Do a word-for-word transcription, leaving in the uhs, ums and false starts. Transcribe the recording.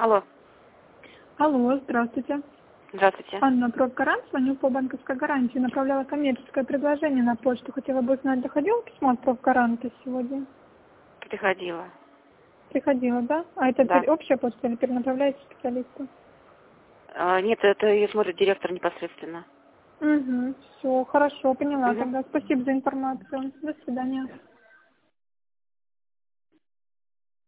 Алло. Алло, здравствуйте. Здравствуйте. Анна Профгарант, звоню по банковской гарантии. Направляла коммерческое предложение на почту. Хотела бы узнать, доходило письмо от Профгаранта сегодня? Приходила. Приходила, да? А это Да. теперь общая почта или перенаправляете специалисту? А, нет, это ее смотрит директор непосредственно. Угу, все, хорошо, поняла Угу. тогда. Спасибо за информацию. До свидания.